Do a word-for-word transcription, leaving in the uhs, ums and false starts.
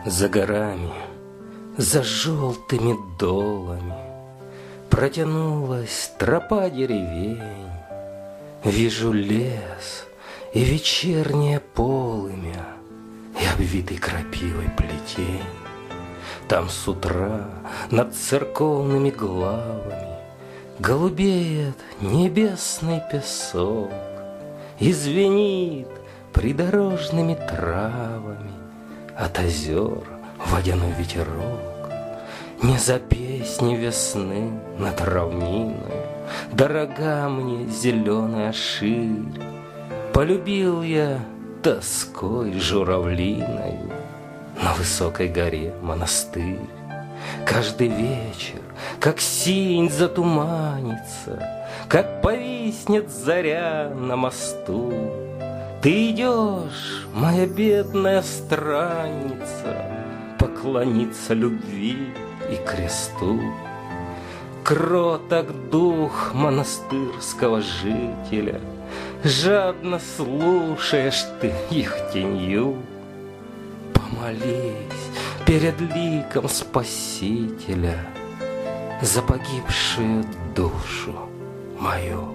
За горами, за желтыми долами протянулась тропа деревень. Вижу лес и вечернее полымя, и обвитый крапивой плетень. Там с утра над церковными главами голубеет небесный песок и звенит придорожными травами от озер водяной ветерок. Не за песни весны над равниной дорога мне зеленая ширь. Полюбил я тоской журавлиною на высокой горе монастырь. Каждый вечер, как синь затуманится, как повиснет заря на мосту, ты идешь, моя бедная странница, поклониться любви и кресту. Кроток дух монастырского жителя, жадно слушаешь ты их тенью. Помолись перед ликом Спасителя за погибшую душу мою.